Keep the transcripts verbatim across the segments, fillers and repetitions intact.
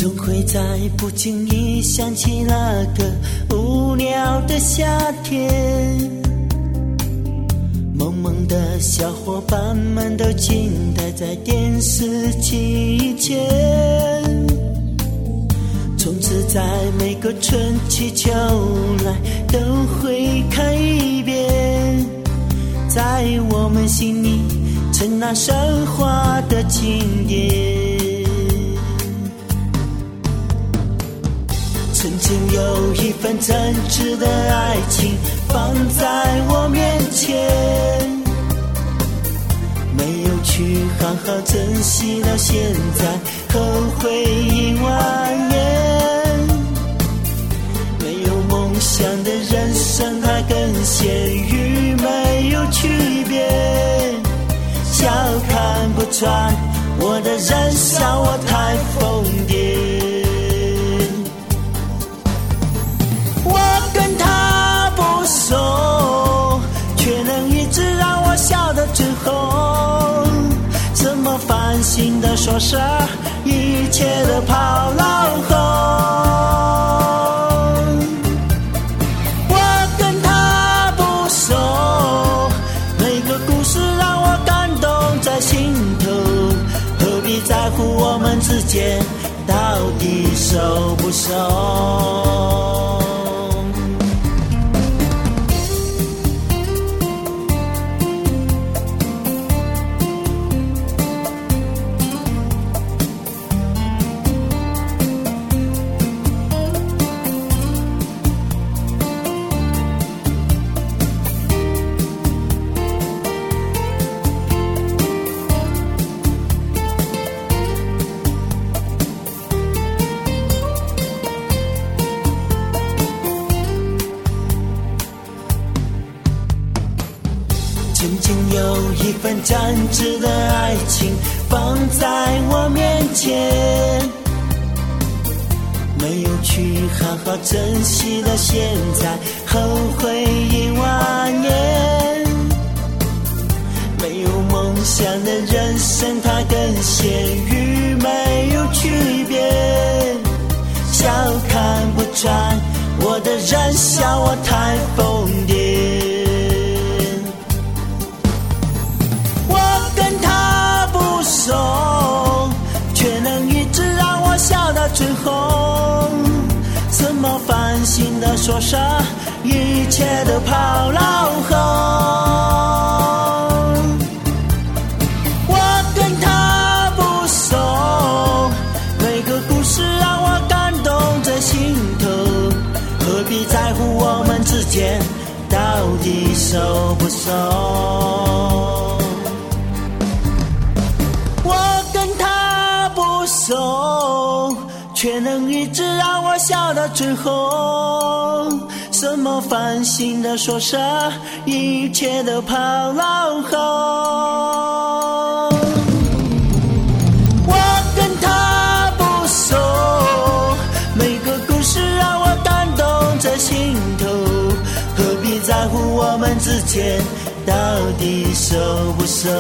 总会在不经意想起那个无聊的夏天，萌萌的小伙伴们都静待在电视机前，从此在每个春去秋来都会看一遍，在我们心里成那神话的经典。曾经有一份真挚的爱情放在我面前，没有去好好珍惜，到现在后悔一万年。没有梦想的人生它跟咸鱼没有区别，小看不穿我的人笑我太疯癫。我跟他不熟，却能一直让我笑到最后，怎么烦心的说是一切的跑老后。我跟他不熟，每个故事让我感动在心头，何必在乎我们之间到底熟不熟。曾经有一份真挚的爱情放在我面前，没有去好好珍惜，到现在后悔一万年。没有梦想的人生它跟咸鱼没有区别，小看不穿我的人笑我太疯癫。却能一直让我笑到最后，怎么烦心的说是一切的跑老后。我跟他不熟，每个故事让我感动在心头，何必在乎我们之间到底熟不熟。却能一直让我笑到最后，什么烦心的说是一切的跑老后。我跟他不熟，每个故事让我感动在心头，何必在乎我们之间到底熟不熟。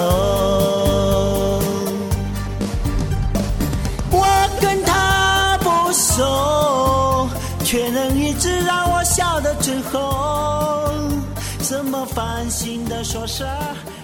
却能一直让我笑到最后，怎么烦心的说是